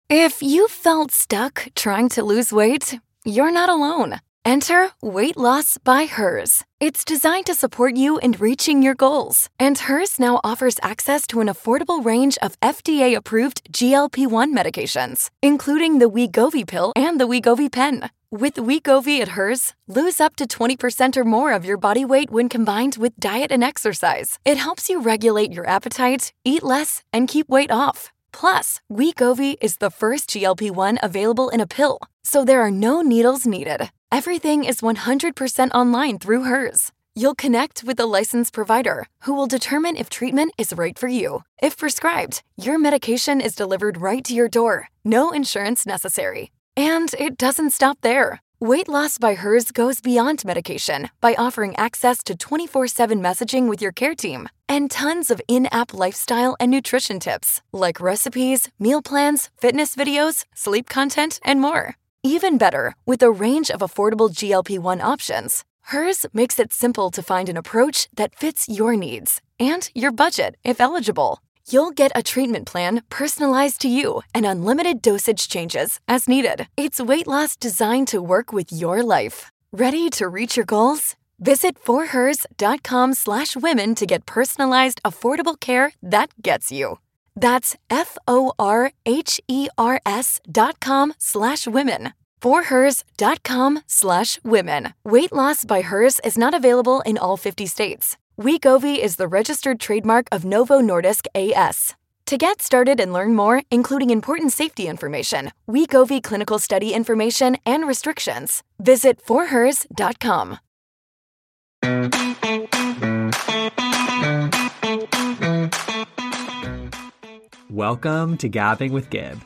If you felt stuck trying to lose weight, you're not alone. Enter Weight Loss by Hers. It's designed to support you in reaching your goals. And Hers now offers access to an affordable range of FDA-approved GLP-1 medications, including the Wegovy pill and the Wegovy pen. With Wegovy at Hers, lose up to 20% or more of your body weight when combined with diet and exercise. It helps you regulate your appetite, eat less, and keep weight off. Plus, Wegovy is the first GLP-1 available in a pill, so there are no needles needed. Everything is 100% online through Hers. You'll connect with a licensed provider who will determine if treatment is right for you. If prescribed, your medication is delivered right to your door. No insurance necessary. And it doesn't stop there. Weight Loss by Hers goes beyond medication by offering access to 24/7 messaging with your care team and tons of in-app lifestyle and nutrition tips like recipes, meal plans, fitness videos, sleep content, and more. Even better, with a range of affordable GLP-1 options, Hers makes it simple to find an approach that fits your needs and your budget if eligible. You'll get a treatment plan personalized to you and unlimited dosage changes as needed. It's weight loss designed to work with your life. Ready to reach your goals? Visit forhers.com/women to get personalized, affordable care that gets you. That's forhers.com/women. forhers.com/women. Weight Loss by Hers is not available in all 50 states. Wegovy is the registered trademark of Novo Nordisk A/S. To get started and learn more, including important safety information, Wegovy clinical study information, and restrictions, visit forhers.com. Welcome to Gabbing with Gib.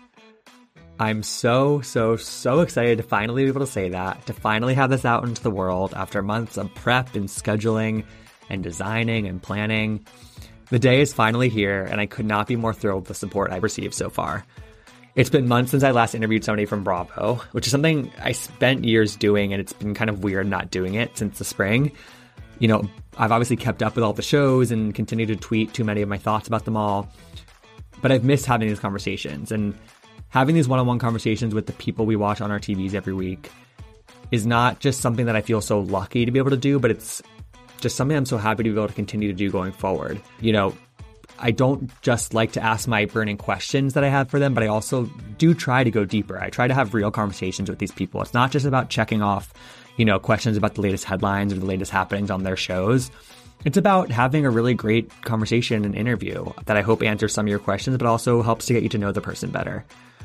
I'm so excited to finally be able to say that, to finally have this out into the world after months of prep and scheduling and designing and planning. The day is finally here, and I could not be more thrilled with the support I've received so far. It's been months since I last interviewed somebody from Bravo, which is something I spent years doing, and it's been kind of weird not doing it since the spring. You know, I've obviously kept up with all the shows and continue to tweet too many of my thoughts about them all, but I've missed having these conversations, and having these one-on-one conversations with the people we watch on our TVs every week is not just something that I feel so lucky to be able to do, but it's just something I'm so happy to be able to continue to do going forward. You know, I don't just like to ask my burning questions that I have for them, but I also do try to go deeper. I try to have real conversations with these people. It's not just about checking off, you know, questions about the latest headlines or the latest happenings on their shows. It's about having a really great conversation and interview that I hope answers some of your questions, but also helps to get you to know the person better.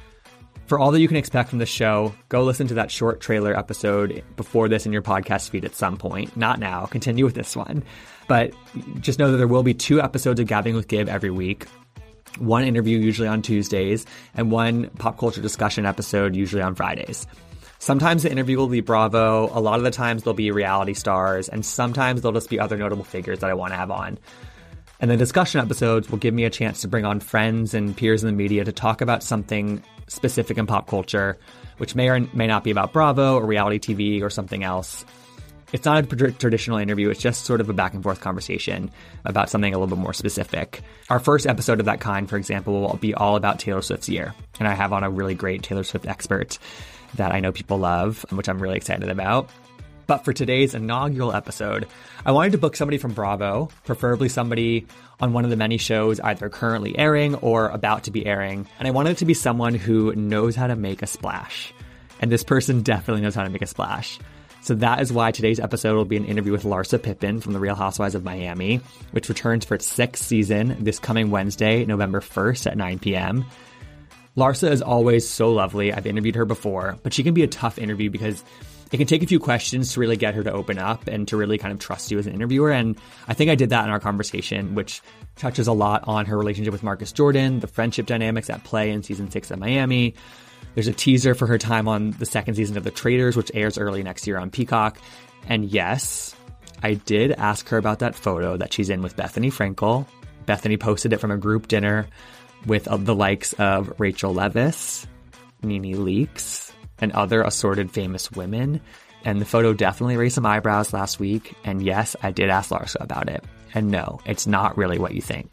For all that you can expect from the show, go listen to that short trailer episode before this in your podcast feed at some point. Not now. Continue with this one. But just know that there will be 2 episodes of Gabbing with Gib every week. One interview usually on Tuesdays, and one pop culture discussion episode usually on Fridays. Sometimes the interview will be Bravo. A lot of the times they'll be reality stars, and sometimes they'll just be other notable figures that I want to have on. And the discussion episodes will give me a chance to bring on friends and peers in the media to talk about something specific in pop culture, which may or may not be about Bravo or reality TV or something else. It's not a traditional interview. It's just sort of a back and forth conversation about something a little bit more specific. Our first episode of that kind, for example, will be all about Taylor Swift's year. And I have on a really great Taylor Swift expert that I know people love, which I'm really excited about. But for today's inaugural episode, I wanted to book somebody from Bravo, preferably somebody on one of the many shows either currently airing or about to be airing. And I wanted it to be someone who knows how to make a splash. And this person definitely knows how to make a splash. So that is why today's episode will be an interview with Larsa Pippen from The Real Housewives of Miami, which returns for its 6th season this coming Wednesday, November 1st at 9 p.m. Larsa is always so lovely. I've interviewed her before, but she can be a tough interview because it can take a few questions to really get her to open up and to really kind of trust you as an interviewer. And I think I did that in our conversation, which touches a lot on her relationship with Marcus Jordan, the friendship dynamics at play in season 6 of Miami. There's a teaser for her time on the 2nd season of The Traitors, which airs early next year on Peacock. And yes, I did ask her about that photo that she's in with Bethany Frankel. Bethany posted it from a group dinner with the likes of Rachel Leviss, Nene Leakes, and other assorted famous women. And the photo definitely raised some eyebrows last week. And yes, I did ask Larsa about it. And no, it's not really what you think.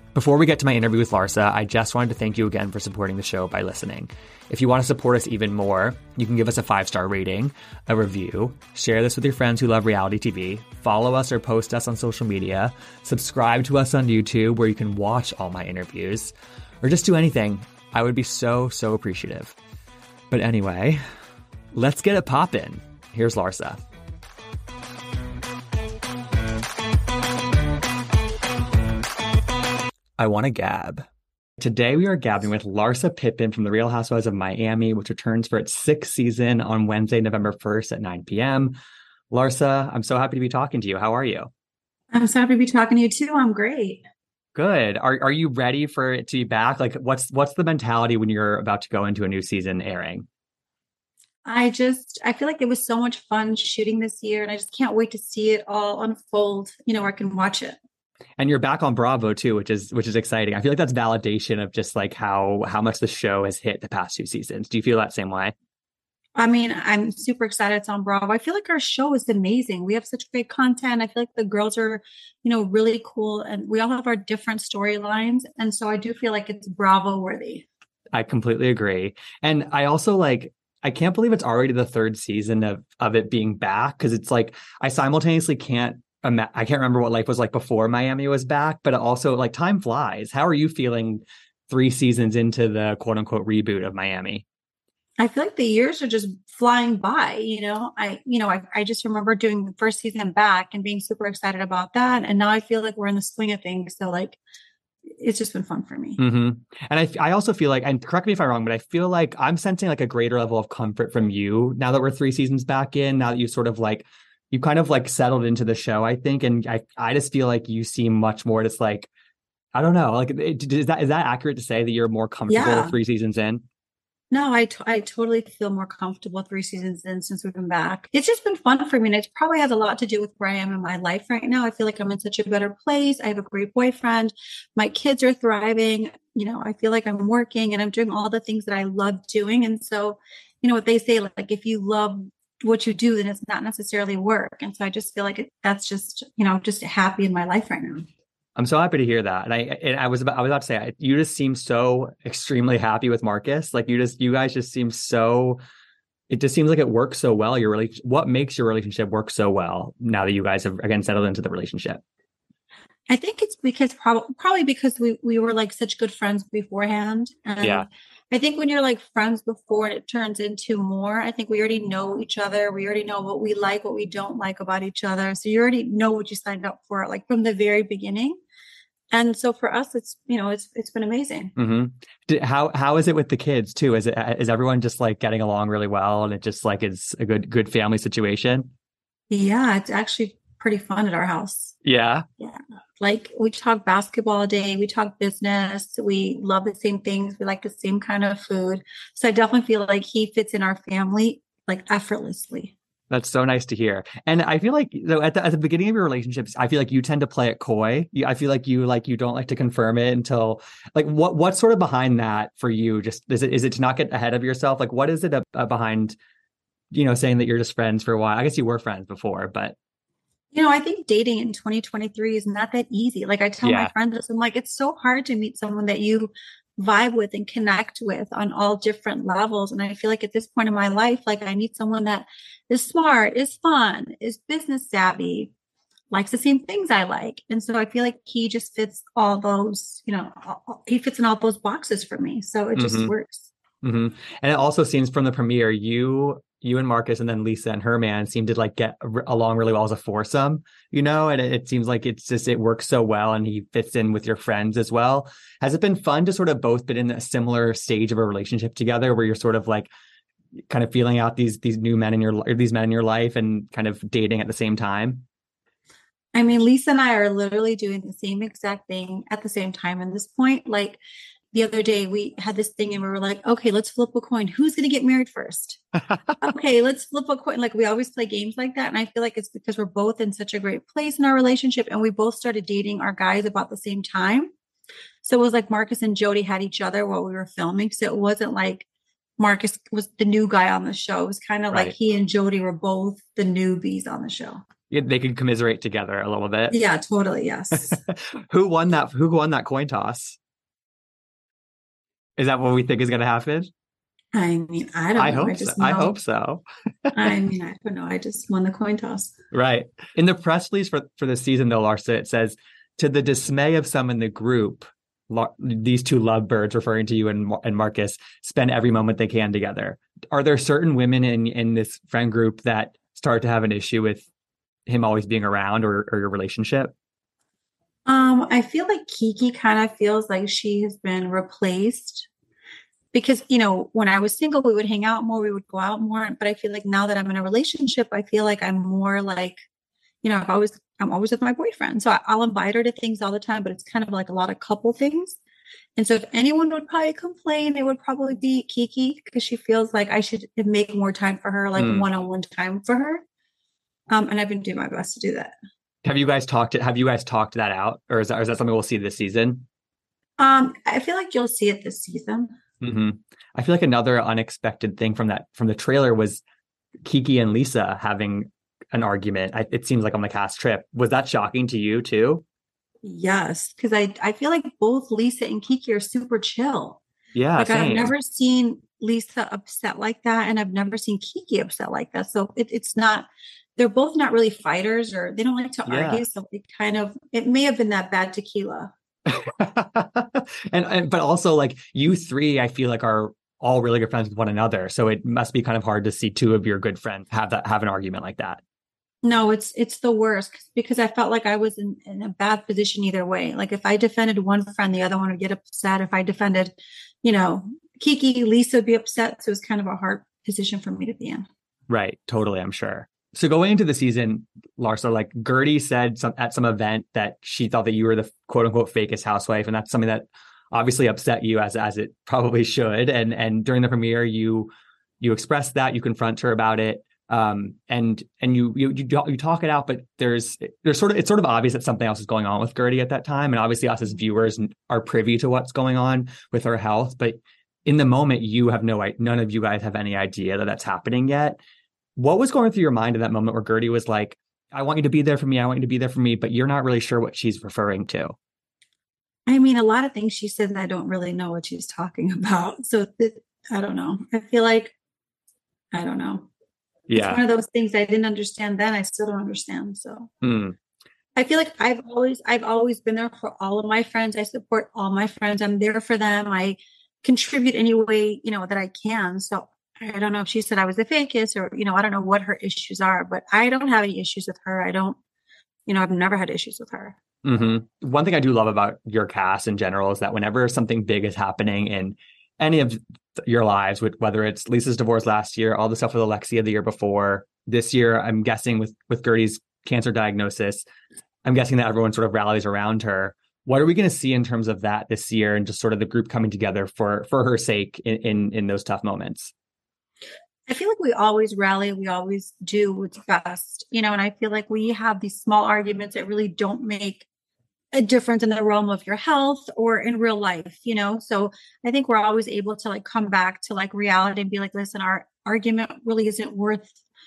Before we get to my interview with Larsa, I just wanted to thank you again for supporting the show by listening. If you want to support us even more, you can give us a 5-star rating, a review, share this with your friends who love reality TV, follow us or post us on social media, subscribe to us on YouTube where you can watch all my interviews, or just do anything. I would be so appreciative. But anyway, let's get it poppin'. Here's Larsa. I want to gab. Today we are gabbing with Larsa Pippen from The Real Housewives of Miami, which returns for its 6th season on Wednesday, November 1st at 9 p.m. Larsa, I'm so happy to be talking to you. How are you? I'm so happy to be talking to you too. I'm great. Good. Are you ready for it to be back? Like, what's the mentality when you're about to go into a new season airing? I feel like it was so much fun shooting this year, and I just can't wait to see it all unfold, where I can watch it. And you're back on Bravo too, which is exciting. I feel like that's validation of just like how much the show has hit the past 2 seasons. Do you feel that same way? I mean, I'm super excited it's on Bravo. I feel like our show is amazing. We have such great content. I feel like the girls are, really cool, and we all have our different storylines. And so I do feel like it's Bravo worthy. I completely agree. And I also I can't believe it's already the 3rd season of it being back, because it's like I simultaneously can't remember what life was like before Miami was back, but also like time flies. How are you feeling 3 seasons into the quote unquote reboot of Miami? I feel like the years are just flying by. I just remember doing the 1st season back and being super excited about that. And now I feel like we're in the swing of things. So it's just been fun for me. Mm-hmm. And I also feel like, and correct me if I'm wrong, but I feel like I'm sensing like a greater level of comfort from you now that we're 3 seasons back in, now that you sort of you kind of settled into the show, I think. And I just feel like you seem much more just I don't know, is that accurate to say that you're more comfortable 3 seasons in? No, I totally feel more comfortable 3 seasons in since we've been back. It's just been fun for me. And it probably has a lot to do with where I am in my life right now. I feel like I'm in such a better place. I have a great boyfriend. My kids are thriving. I feel like I'm working and I'm doing all the things that I love doing. And so, what they say, if you love what you do, then it's not necessarily work. And so I just feel like that's just, just happy in my life right now. I'm so happy to hear that. And I was about to say, you just seem so extremely happy with Marcus. You guys just seem so, it just seems like it works so well. What makes your relationship work so well now that you guys have again settled into the relationship? I think it's because probably because we were such good friends beforehand. And yeah. I think when you're friends before it turns into more, I think we already know each other. We already know what we like, what we don't like about each other. So you already know what you signed up for, from the very beginning. And so for us, it's been amazing. Mm-hmm. How is it with the kids too? Is everyone just getting along really well, and it just it's a good family situation? Yeah, it's actually pretty fun at our house. Yeah. Yeah. We talk basketball all day. We talk business. We love the same things. We like the same kind of food. So I definitely feel like he fits in our family effortlessly. That's so nice to hear. And I feel like at the beginning of your relationships, I feel like you tend to play it coy. I feel like you don't like to confirm it until what's sort of behind that for you? Just is it to not get ahead of yourself? What is it behind, saying that you're just friends for a while? I guess you were friends before, but. I think dating in 2023 is not that easy. I tell my friends this, I'm it's so hard to meet someone that you vibe with and connect with on all different levels. And I feel like at this point in my life, I need someone that is smart, is fun, is business savvy, likes the same things I like. And so I feel like he just fits all those, he fits in all those boxes for me. So it just works. Mm-hmm. And it also seems from the premiere, you and Marcus and then Lisa and her man seem to get along really well as a foursome, and it seems like it works so well, and he fits in with your friends as well. Has it been fun to sort of both been in a similar stage of a relationship together where you're sort of kind of feeling out these men in your life and kind of dating at the same time? I mean, Lisa and I are literally doing the same exact thing at the same time at this point. The other day we had this thing and we were like, okay, let's flip a coin. Who's going to get married first? Okay, let's flip a coin. We always play games like that. And I feel like it's because we're both in such a great place in our relationship. And we both started dating our guys about the same time. So it was Marcus and Jody had each other while we were filming. So it wasn't Marcus was the new guy on the show. It was kind of right. He and Jody were both the newbies on the show. They could commiserate together a little bit. Yeah, totally. Yes. Who won that coin toss? Is that what we think is going to happen? I mean, I I don't know. I hope so. just I hope know. so. I mean, I don't know. I just won the coin toss. Right. In the press release for the season, though, Larsa, it says, to the dismay of some in the group, these two lovebirds, referring to you and Marcus, spend every moment they can together. Are there certain women in this friend group that start to have an issue with him always being around, or your relationship? I feel like Kiki kind of feels like she has been replaced because, when I was single, we would hang out more, we would go out more. But I feel like now that I'm in a relationship, I feel like I'm more like, I'm always with my boyfriend. So I'll invite her to things all the time, but it's kind of like a lot of couple things. And so if anyone would probably complain, it would probably be Kiki because she feels like I should make more time for her, like one-on-one time for her. And I've been doing my best to do that. Have you guys talked that out, or is that something we'll see this season? I feel like you'll see it this season. Mm-hmm. I feel like another unexpected thing from the trailer was Kiki and Lisa having an argument. It seems like on the cast trip. Was that shocking to you too? Yes, because I feel like both Lisa and Kiki are super chill. Yeah, like same. I've never seen Lisa upset like that, and I've never seen Kiki upset like that. So it's not. They're both not really fighters, or they don't like to argue. So it may have been that bad tequila. and but also, like, you three, I feel like are all really good friends with one another. So it must be kind of hard to see two of your good friends have an argument like that. No, it's the worst because I felt like I was in a bad position either way. Like if I defended one friend, the other one would get upset. If I defended, Kiki, Lisa would be upset. So it was kind of a hard position for me to be in. Right. Totally. I'm sure. So going into the season, Larsa, like Gertie said at some event that she thought that you were the quote unquote fakest housewife. And that's something that obviously upset you as it probably should. And during the premiere, you expressed that, you confront her about it. And you talk it out, but it's sort of obvious that something else is going on with Gertie at that time. And obviously us as viewers are privy to what's going on with her health. But in the moment, none of you guys have any idea that that's happening yet. What was going through your mind in that moment where Gertie was like, I want you to be there for me. I want you to be there for me, but you're not really sure what she's referring to? I mean, a lot of things she said, I don't really know what she's talking about. So I don't know. I feel like, I don't know. Yeah. It's one of those things I didn't understand then. I still don't understand. So I feel like I've always been there for all of my friends. I support all my friends. I'm there for them. I contribute any way, that I can. So I don't know if she said I was the fakest or, I don't know what her issues are, but I don't have any issues with her. I've never had issues with her. Mm-hmm. One thing I do love about your cast in general is that whenever something big is happening in any of your lives, whether it's Lisa's divorce last year, all the stuff with Alexia the year before, this year, I'm guessing with Gertie's cancer diagnosis, I'm guessing that everyone sort of rallies around her. What are we going to see in terms of that this year and just sort of the group coming together for her sake in those tough moments? I feel like we always rally. We always do what's best, and I feel like we have these small arguments that really don't make a difference in the realm of your health or in real life, So I think we're always able to like come back to like reality and be like, listen, our argument really isn't worth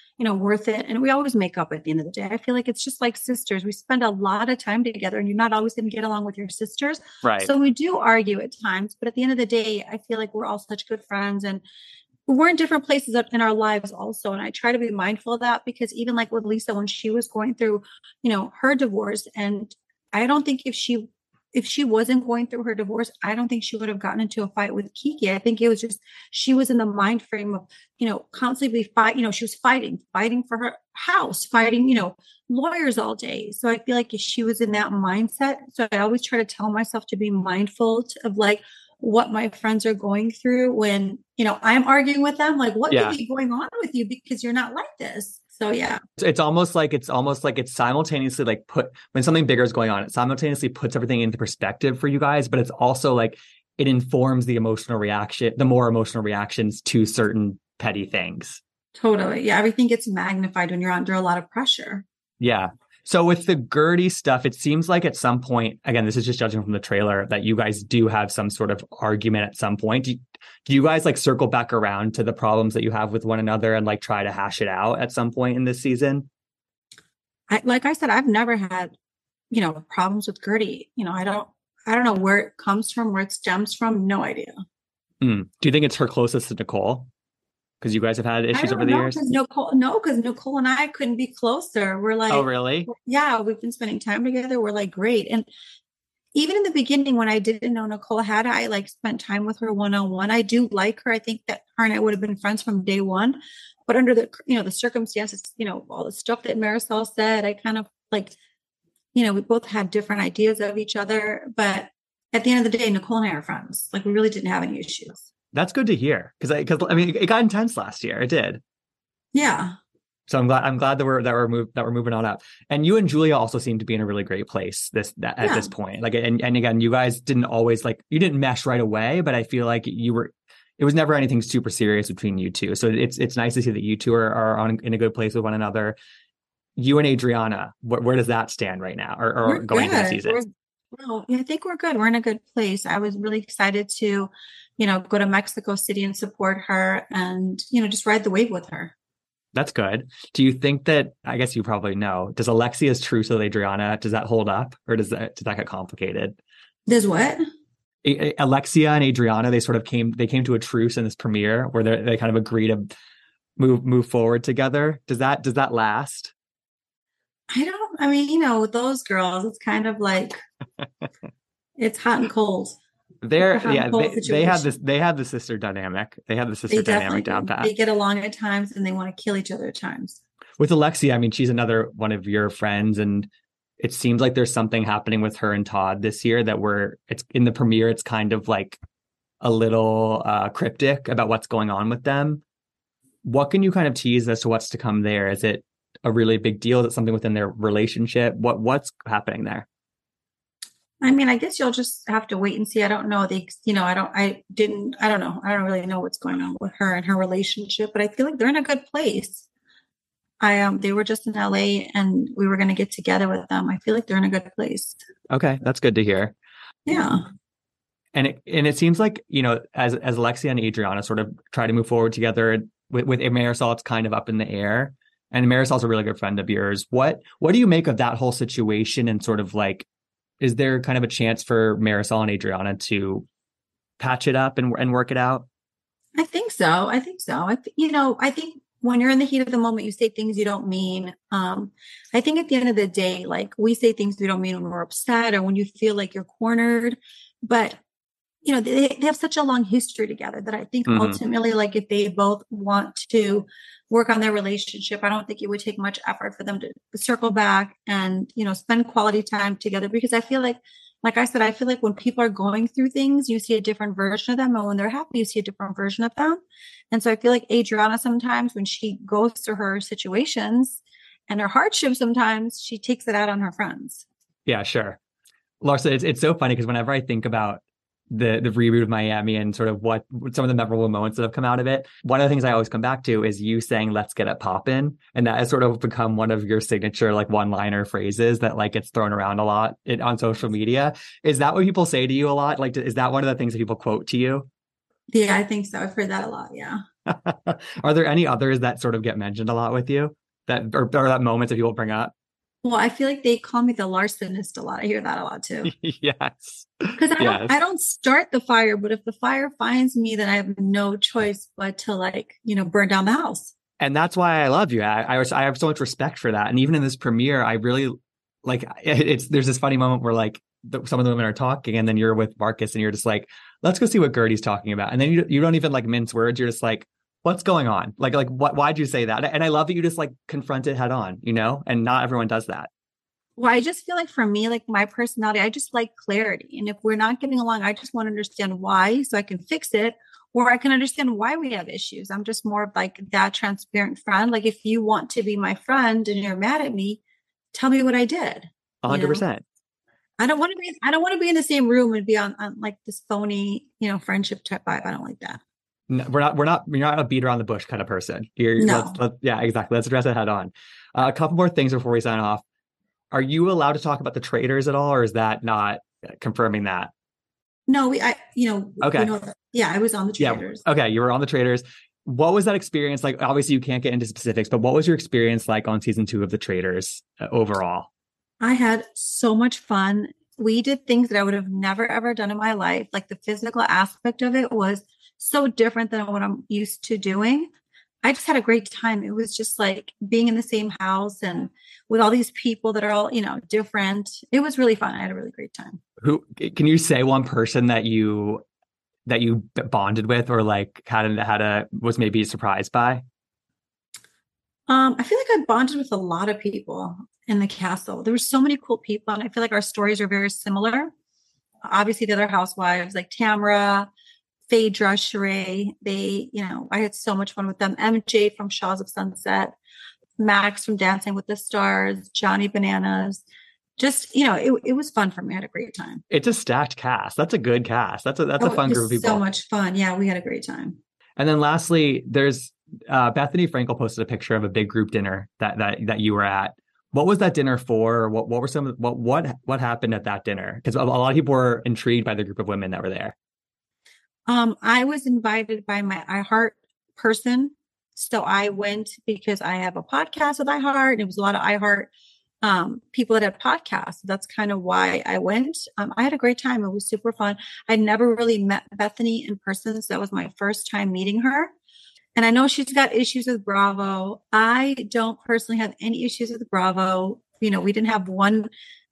it. And we always make up at the end of the day. I feel like it's just like sisters. We spend a lot of time together and you're not always going to get along with your sisters. Right. So we do argue at times, but at the end of the day, I feel like we're all such good friends and we're in different places in our lives also. And I try to be mindful of that because even like with Lisa, when she was going through, her divorce, and I don't think if she wasn't going through her divorce, I don't think she would have gotten into a fight with Kiki. I think it was just, she was in the mind frame of, constantly she was fighting for her house, fighting, lawyers all day. So I feel like if she was in that mindset, so I always try to tell myself to be mindful of like what my friends are going through when, I'm arguing with them, like what could be going on with you because you're not like this. So yeah, it's almost like it's simultaneously like when something bigger is going on, it simultaneously puts everything into perspective for you guys, but it's also like it informs the more emotional reactions to certain petty things. Totally. Yeah. Everything gets magnified when you're under a lot of pressure. Yeah. So with the Gertie stuff, it seems like at some point, again, this is just judging from the trailer, that you guys do have some sort of argument at some point. Do you guys like circle back around to the problems that you have with one another and like try to hash it out at some point in this season? Like I said, I've never had, problems with Gertie. I don't know where it comes from, where it stems from. No idea. Do you think it's her closest to Nicole? Because you guys have had I issues over don't the know years? because Nicole and I couldn't be closer. We're Oh, like, really? yeah, we've been spending time together. We're like, great. And even in the beginning, when I didn't know Nicole, had I like spent time with her one on one, I do like her. I think that her and I would have been friends from day one. But under the circumstances, all the stuff that Marisol said, I kind of like, we both had different ideas of each other. But at the end of the day, Nicole and I are friends. Like we really didn't have any issues. That's good to hear. Because I mean, it got intense last year. It did. Yeah. So I'm glad that we're moving on up. And you and Julia also seem to be in a really great place at this point. Like, and again, you guys didn't always you didn't mesh right away, but I feel like it was never anything super serious between you two. So it's nice to see that you two are in a good place with one another. You and Adriana, where does that stand right now, or going into the season? I think we're good. We're in a good place. I was really excited to, go to Mexico City and support her and, just ride the wave with her. That's good. Do you think that, I guess you probably know, does Alexia's trousseau with Adriana, does that hold up, or does that get complicated? Does what? Alexia and Adriana, they came to a truce in this premiere where they kind of agree to move forward together. Does that last? I mean, with those girls, it's kind of like it's hot and cold. They have the sister dynamic. They have the sister dynamic down pat. They get along at times and they want to kill each other at times. With Alexia, I mean, she's another one of your friends, and it seems like there's something happening with her and Todd this year it's in the premiere. It's kind of like a little cryptic about what's going on with them. What can you kind of tease as to what's to come there? Is it a really big deal? Is it something within their relationship? What's happening there? I mean, I guess you'll just have to wait and see. I don't know. I don't know. I don't really know what's going on with her and her relationship, but I feel like they're in a good place. They were just in LA and we were going to get together with them. I feel like they're in a good place. Okay. That's good to hear. Yeah. And it seems like, as Alexia and Adriana sort of try to move forward together with Marisol, it's kind of up in the air. And Marisol's a really good friend of yours. What do you make of that whole situation and sort of like, is there kind of a chance for Marisol and Adriana to patch it up and work it out? I think so. I think when you're in the heat of the moment, you say things you don't mean. I think at the end of the day, like we say things we don't mean when we're upset or when you feel like you're cornered. But, they have such a long history together that I think ultimately, like if they both want to work on their relationship, I don't think it would take much effort for them to circle back and, spend quality time together. Because I feel like I said, I feel like when people are going through things, you see a different version of them. And when they're happy, you see a different version of them. And so I feel like Adriana, sometimes when she goes through her situations and her hardships, sometimes she takes it out on her friends. Yeah, sure. Larsa, it's so funny because whenever I think about the reboot of Miami and sort of what some of the memorable moments that have come out of it, one of the things I always come back to is you saying, "Let's get it poppin'." And that has sort of become one of your signature like one-liner phrases that like gets thrown around a lot on social media. Is that what people say to you a lot? Like, is that one of the things that people quote to you? Yeah, I think so. I've heard that a lot. Yeah. Are there any others that sort of get mentioned a lot with you that or that moments that people bring up? Well, I feel like they call me the larcenist a lot. I hear that a lot too. Yes. Because I don't start the fire, but if the fire finds me, then I have no choice but to burn down the house. And that's why I love you. I have so much respect for that. And even in this premiere, I really there's this funny moment where like some of the women are talking and then you're with Marcus and you're just like, let's go see what Gertie's talking about. And then you don't even like mince words. You're just like, what's going on? Like why'd you say that? And I love that you just like confront it head on, and not everyone does that. Well, I just feel like for me, like my personality, I just like clarity. And if we're not getting along, I just want to understand why so I can fix it, or I can understand why we have issues. I'm just more of like that transparent friend. Like if you want to be my friend and you're mad at me, tell me what I did. 100%. I don't want to be in the same room and be on like this phony, friendship type vibe. I don't like that. No, you're not a beat around the bush kind of person. No. Yeah, exactly. Let's address it head on. A couple more things before we sign off. Are you allowed to talk about the traitors at all, or is that not confirming that? No, okay. I was on the traitors. Yeah. Okay. You were on the traitors. what was that experience like? Obviously, you can't get into specifics, but what was your experience like on season 2 of The Traitors overall? I had so much fun. We did things that I would have never, ever done in my life. Like the physical aspect of it was so different than what I'm used to doing. I just had a great time. It was just like being in the same house and with all these people that are all, different. It was really fun. I had a really great time. Who can you say one person that you bonded with or like was maybe surprised by? I feel like I bonded with a lot of people in the castle. There were so many cool people, and I feel like our stories are very similar. Obviously, the other housewives like Tamara, Phaedra, Sheree, I had so much fun with them. MJ from Shaws of Sunset, Max from Dancing with the Stars, Johnny Bananas. Just, it was fun for me. I had a great time. It's a stacked cast. That's a good cast. That's a fun group of people. So much fun. Yeah, we had a great time. And then lastly, there's Bethany Frankel posted a picture of a big group dinner that you were at. What was that dinner for? What were some of what happened at that dinner? Because a lot of people were intrigued by the group of women that were there. I was invited by my iHeart person. So I went because I have a podcast with iHeart. It was a lot of iHeart people that had podcasts. That's kind of why I went. I had a great time. It was super fun. I'd never really met Bethany in person. So that was my first time meeting her. And I know she's got issues with Bravo. I don't personally have any issues with Bravo. We didn't have one,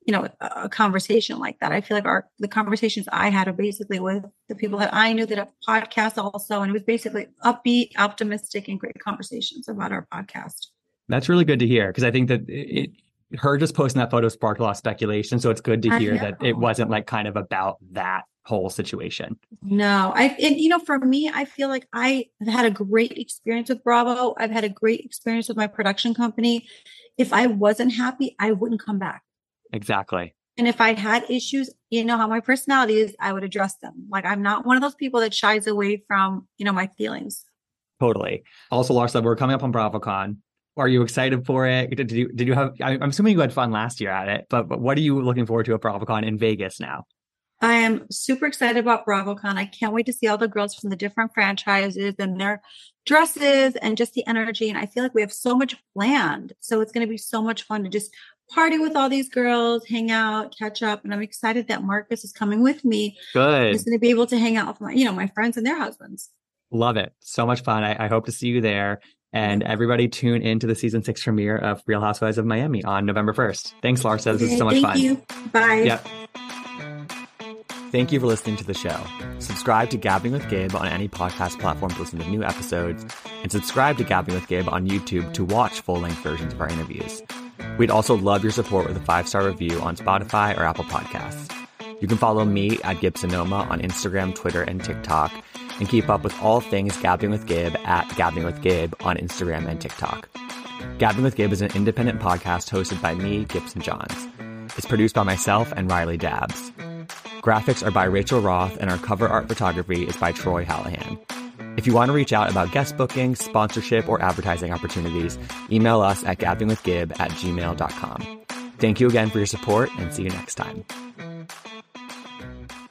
a conversation like that. I feel like the conversations I had are basically with the people that I knew that have podcasts also. And it was basically upbeat, optimistic, and great conversations about our podcast. That's really good to hear, because I think that her just posting that photo sparked a lot of speculation. So it's good to hear that it wasn't like kind of about that whole situation. No, for me, I feel like I had a great experience with Bravo. I've had a great experience with my production company. If I wasn't happy, I wouldn't come back. Exactly. And if I had issues, how my personality is, I would address them. Like, I'm not one of those people that shies away from, my feelings. Totally. Also, Larsa, we're coming up on BravoCon. Are you excited for it? Did you have, I'm assuming you had fun last year at it, but what are you looking forward to at BravoCon in Vegas now? I am super excited about BravoCon. I can't wait to see all the girls from the different franchises and their dresses and just the energy. And I feel like we have so much planned. So it's going to be so much fun to just party with all these girls, hang out, catch up. And I'm excited that Marcus is coming with me. Good. He's going to be able to hang out with my friends and their husbands. Love it. So much fun. I hope to see you there. And everybody tune into the season 6 premiere of Real Housewives of Miami on November 1st. Thanks, Larsa. This is so much fun. Thank you. Bye. Yep. Thank you for listening to the show. Subscribe to Gabbing with Gabe on any podcast platform to listen to new episodes, and subscribe to Gabbing with Gabe on YouTube to watch full-length versions of our interviews. We'd also love your support with a 5-star review on Spotify or Apple Podcasts. You can follow me at Gibsonoma on Instagram, Twitter, and TikTok, and keep up with all things Gabbing with Gabe at Gabbing with Gabe on Instagram and TikTok. Gabbing with Gabe is an independent podcast hosted by me, Gibson Johns. It's produced by myself and Riley Dabbs. Graphics are by Rachel Roth, and our cover art photography is by Troy Hallahan. If you want to reach out about guest bookings, sponsorship, or advertising opportunities, email us at gabbingwithgib@gmail.com. Thank you again for your support, and see you next time.